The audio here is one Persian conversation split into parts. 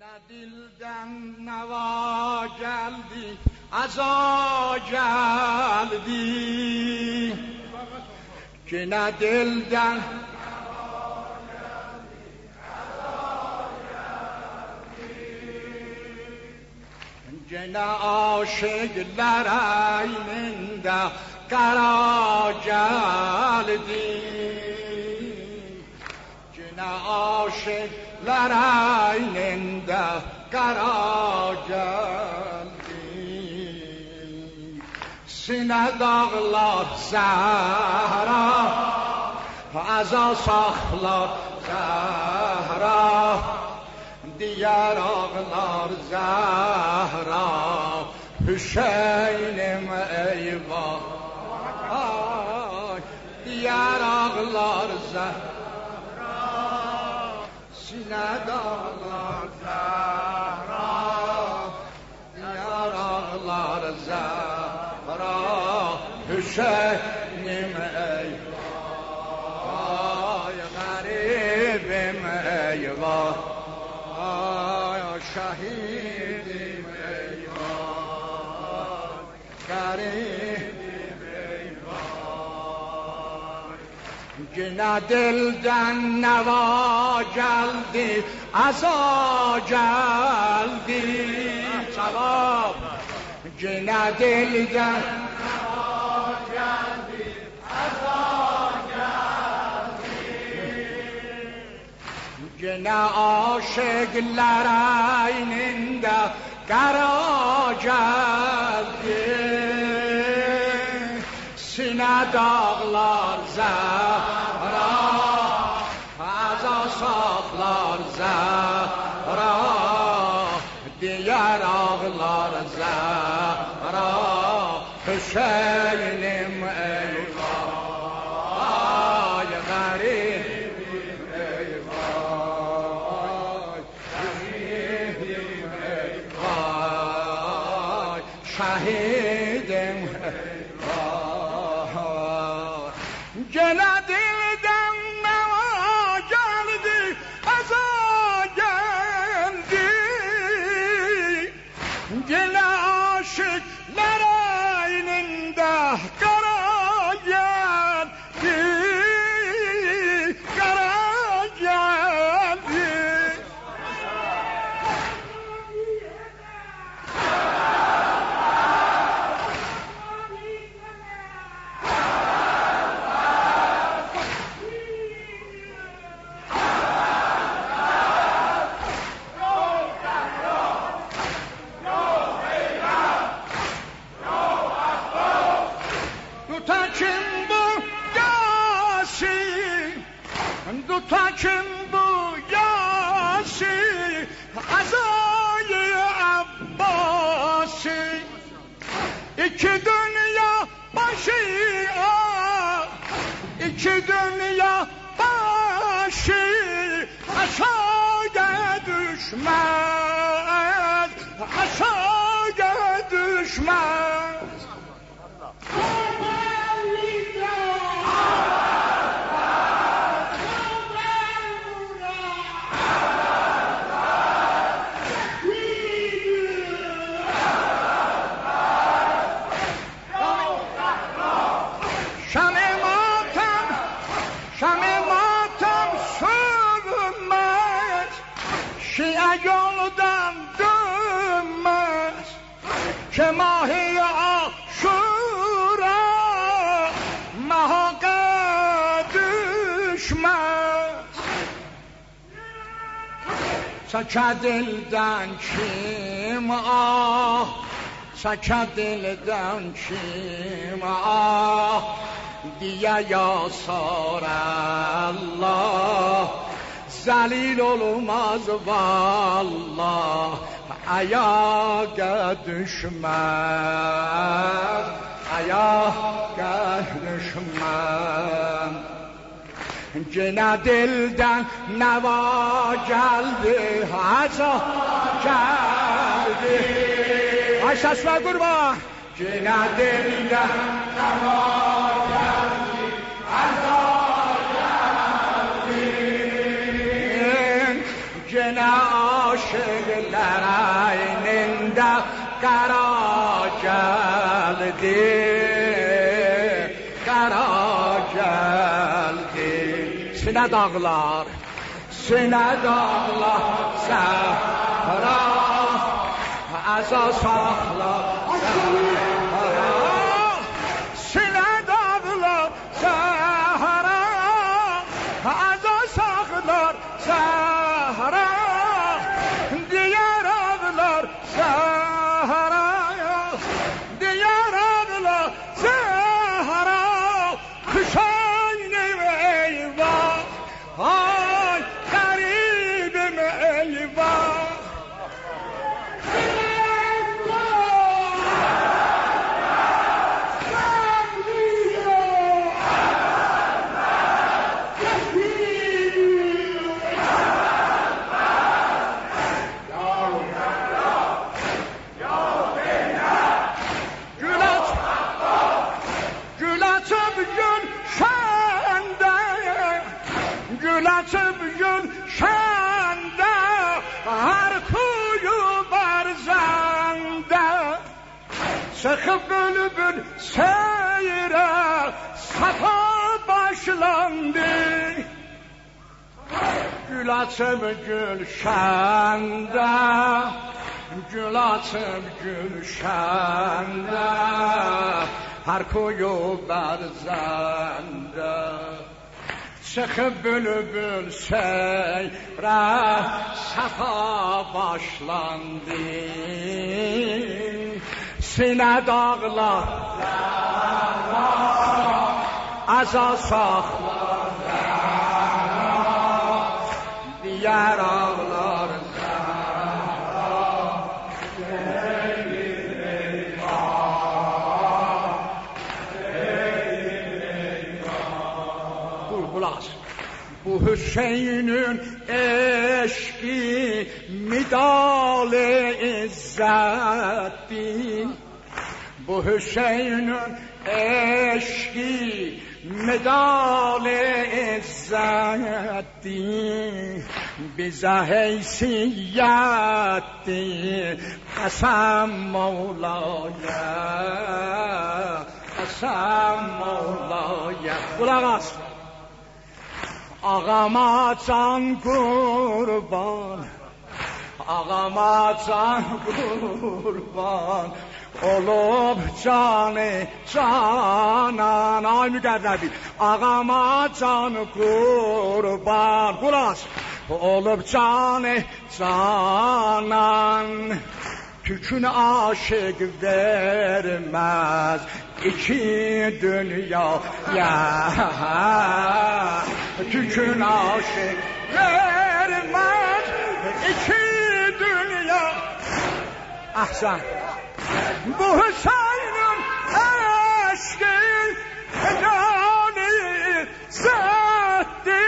dilden neva geldi, aza geldi. Yine dilden neva geldi, aza geldi. Yine aşıklar aynında kara geldi. Yine aşıklar aynında kara geldi. Sine dağlar zahra, aza saklar zahra. Diğer ağlar zahra, Hüseyin'im eyvah. Diğer ağlar zahra, sine dağlar zahra. Diğer ağlar zahra, Hüseyin'im eyvah. Garibim eyvah, şahidim eyvah. Garibim eyvah. Yine dilden neva geldi, aza geldi. Cevap. Yine dilden neva geldi, aza geldi. Yine aşıklar aynında kara geldi. Sine dağlar zahra, aza saklar zahra. Diğer ağlar zahra, Hüseyin'im eyvah. Garibim eyvah, şahidim eyvah. Şahidim eyvah. Gene dilden neva geldi, aza geldi. Gene aşıklar aynında kara geldi, kara geldi. Tutakım bu Yasin, tutakım bu Yasin, azayı Abbasi. İki dünya başı, iki dünya başı, aşağıya düşmez, aşağıya düşmez. Şam-ı matem sürünmez, Şia yoldan dönmez. Kemahi aşura, mahaka düşmez. Saça dilden kim ah, saça dilden kim ah diye yasar Allah. Zelil olmaz vallah, ayağa düşmez, ayağa düşmez. Yine dilden neva geldi, aza geldi. Ay sesler kurban. Yine dilden neva geldi, aza geldi. Gene aşıkların da kara geldi, kara geldi. Sinə dağlar, sinə dağlar, səhra, əza saxlar, səhra. Sinə dağlar, səhra, əza saxlar, səhra. Diyar ağlar, səhra, diyar ağlar, səhra. Kuşayın eyvah, ay garibim eyvah. Açıp gülşende her kuyu barzanda çıkıp bülbül seyre safa başlandı. Gül açıp gülşende, gül açıp gülşende her kuyu barzanda çıkıp bülbül seyre safa başlandı. Sinə dağlar, əza saxlar, diyar ağlar, bu Hüseyin'in eşki midal-i izzetti. Bu Hüseyin'in eşki midal-i izzetti. Bize heysiyetti Kasem Mevla'ya, Kasem Mevla'ya. Kulak as. Ağama can kurban, ağama can kurban olup canı canan. Ay müqərrəbi, ağama can kurban, qulaq olup canı canan. Tükün aşık vermez iki dünya ya. Tükün aşık vermez iki dünya. Ahsen. Bu Hüseyin'in aşkı canı zetti.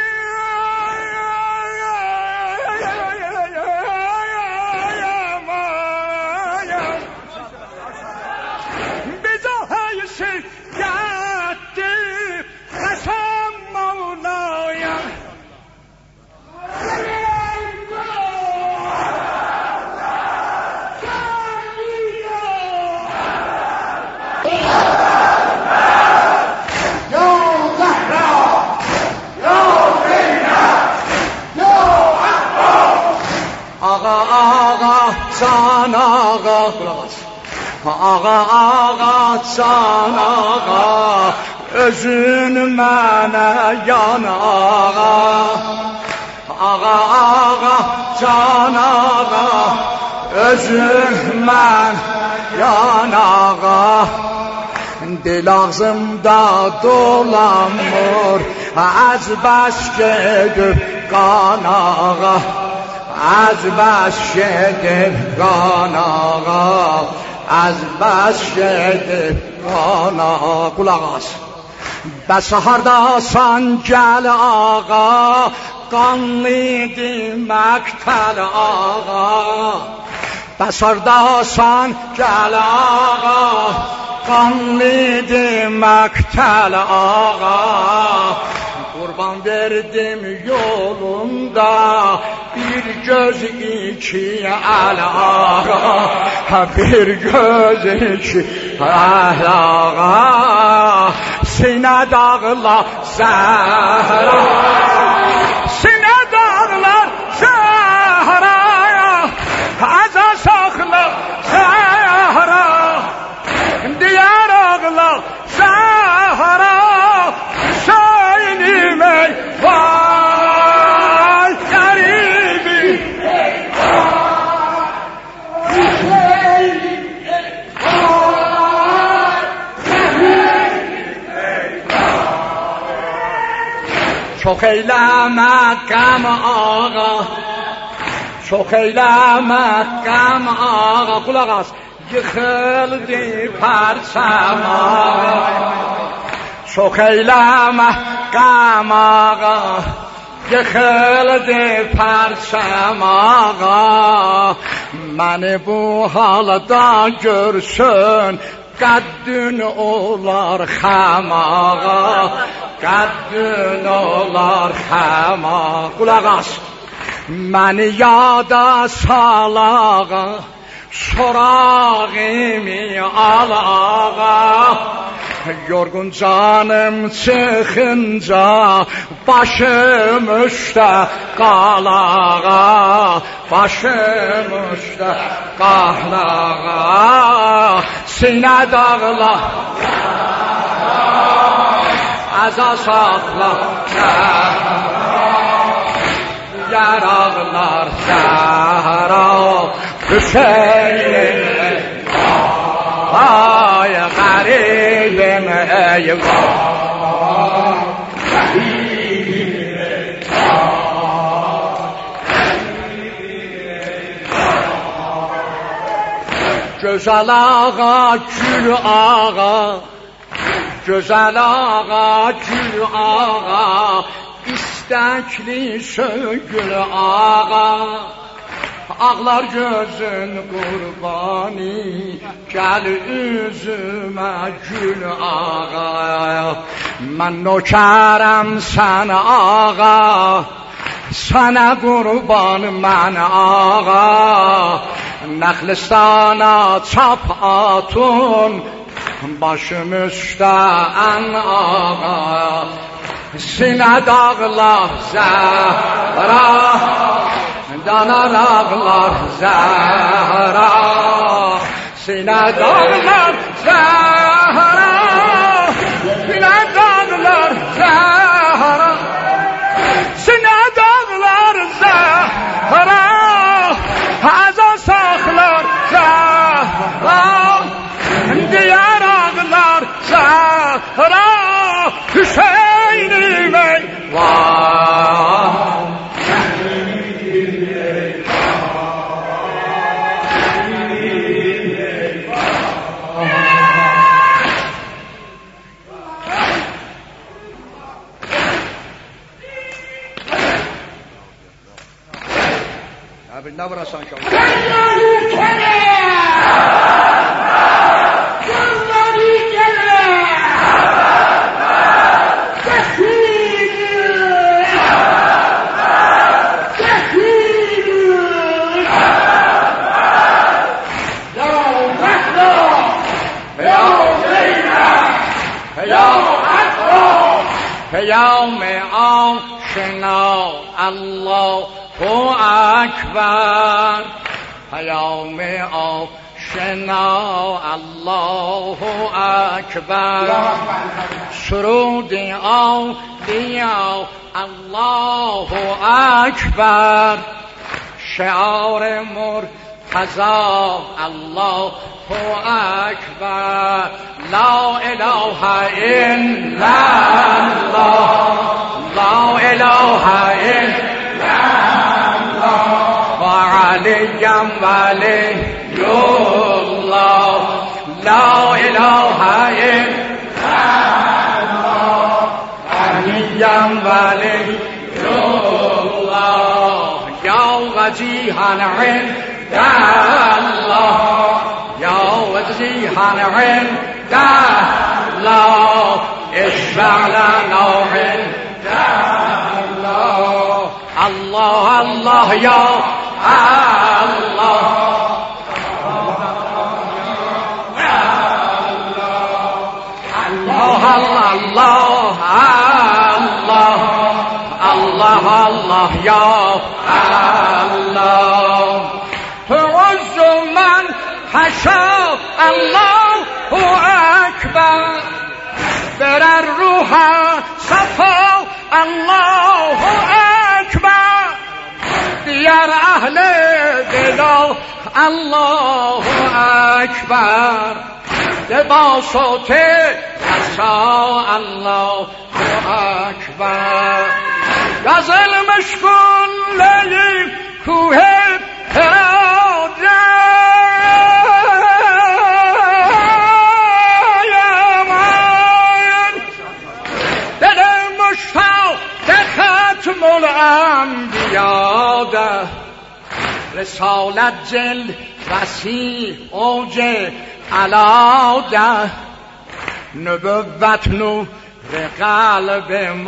Can ağa, ağa ağa can ağa, özün mənə yan ağa. Ağa ağa can ağa, özün mən yan ağa. Dil ağzımda dolanmır, az baş gedib qan ağa. Az baş gedib qan ağa, az baş gedib qan ağa. Qulaq as. Bəs hardasan gəl ağa, qanlıdı məqtəl ağa. Bəs hardasan gəl ağa, qanlıdı məqtəl ağa. can verdim yolunda, bir göz iki alağa, bir göz iki alağa. Sine dağlar Zehra, sine dağlar Zehra, aza sakla Zehra, diyar ağlar Zehra, Hüseyin'im ey vay garibim, çok eyleme gam ağa, çok eyleme gam ağa. Kulak as. Yıkıldı parsam ağa, çok eyleme gam ağa. Yıkıldı parsam ağa. Beni bu halda görsün, qaddün olar xamağa, qaddün olar xamağa. Qulaq as, məni yada salağa, sorağımı alağa. Yorgun canım çıxınca, başım üstə qalağa, başım üstə qalağa. Sinə dağla aza saxla yarağlar Zəhra, Hüseyin ay garibim eyvah. Güzel ağa, gül ağa, güzel ağa, gül ağa, istekli sögül ağa. Ağlar gözün qurbanı, gəl üzümə gül ağa. Mən nökərəm sən ağa, sənə qurban mən ağa. Nəxlistana çap atun, başım üstə ən ağa. Sinə dağlar Zəhra, danar ağlar Zəhra. Sinə dağlar Zəhra, sinə dağlar Zəhra, sinə dağlar Zəhra, aza saxlar Zəhra, diyar ağlar Zəhra, Hüseyin'im ey vay. Abi ne vurasan ki? يوم عاشنا الله أكبر، يوم عاشنا الله أكبر، سرود أولياء الله أكبر، شعار مرتضى الله أكبر، لا إله إلا الله، لا إله إلا الله، وعليا ولي الله، لا إله إلا الله، عليا ولي الله، يا وجيها عند الله، يا وجيها عند الله، اشفع لنا عند الله. الله الله یا الله الله الله یا الله تعز من حشا الله اکبر بر الروح صفا الله اکبر دیار اهل دلا الله اکبر لباسات عصا الله اکبر غزل مشکن لیل کوه پراده دل مشتاق ختم الانبیا ده رسالت جل وسیع اوج علاده نبوت نور قلب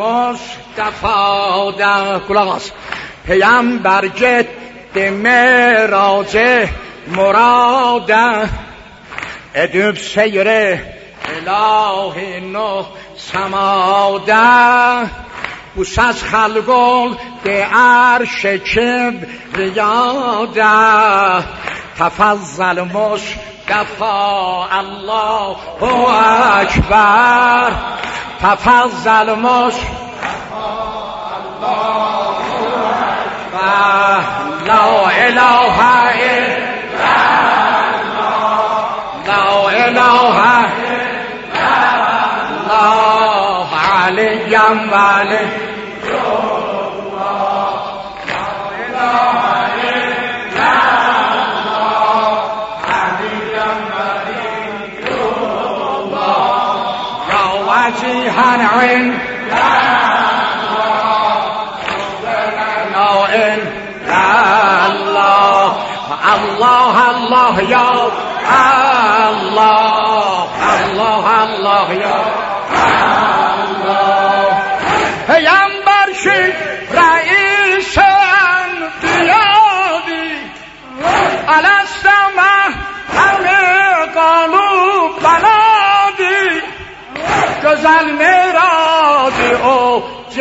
مصطفی ده کلاس پیامبر جد معراج مراده ادب سیر اله نو سماده بوس از خلقل به عرش کبریاده تفضل مصطفی الله اکبر تفضل مصطفی الله اکبر لا اله الا الله لا اله الا الله علی ولی وجيها عند الله الله الله يا الله الله الله يا الله پیامبر شد رئیس انبیادی علی السماء همه قالوا بلادی güzel meradı o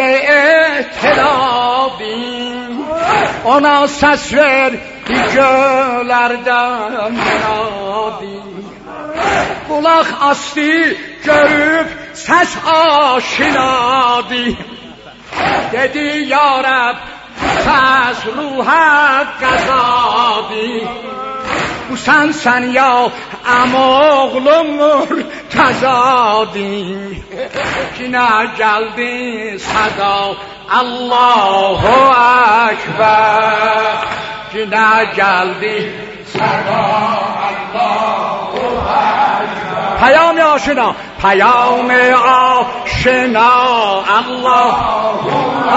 cehtelabi ona ses ver gölerden menadi kulak astı görüp ses aşinadı dedi ya Rab ses ruha gazadı bu sen ya amoğlum tazadi kine geldi sada Allahu Ekber kine geldi sada Allahu Ekber پیام آشنا پیام آشنا Allahu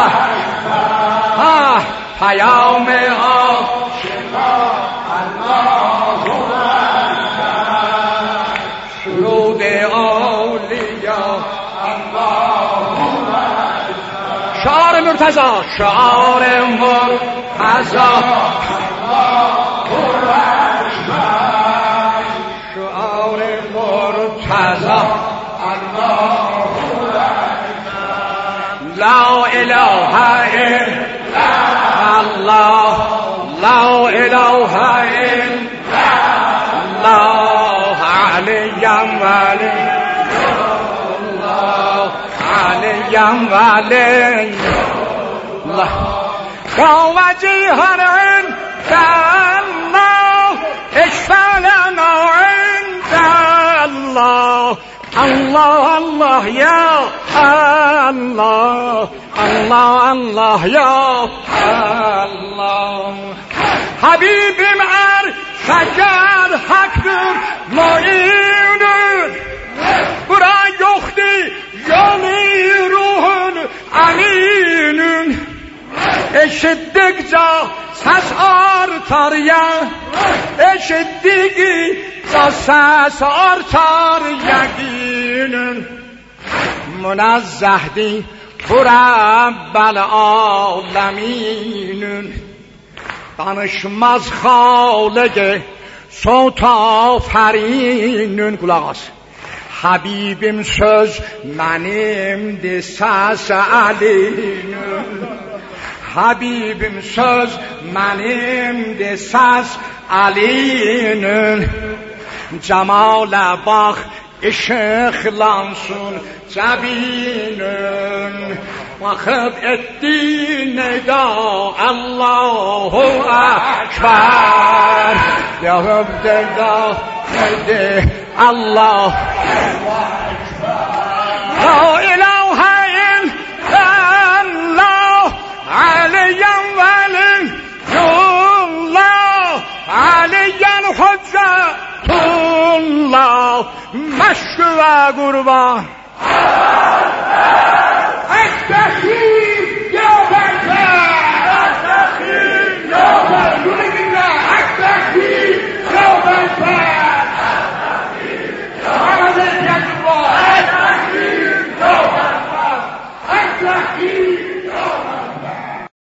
Ekber پیام آشنا Allahu Ekber شروط اولیاء Allahu Ekber شعار مرتضی شعار مرتضی Allahu Ekber شعار مرتضی Allahu Ekber لا اله الا الله لا اله الا الله علي ولي الله علي ولي الله ووجيها عند الله اشفع لنا عند الله الله الله يا الله الله الله يا الله حبيبim şeker haktır mu'indir bura yoktu yani ruhun aminin eşittikçe ses artar ya eşittikçe ses artar yakinin münezzehdi رب العالمین. Danışmaz Halık Sot aferinin. Kulak as. Habibim söz benimdi ses Ali'nin. Habibim söz benimdi ses Ali'nin. Cemale bak ışıklansın cebinin. Vakıf etti neda Allahu Ekber. Yakıp neda etti Allah. La ilahe illallah Aliyen veliyullah Aliyen hüccetullah meşru ve kurban. Ekber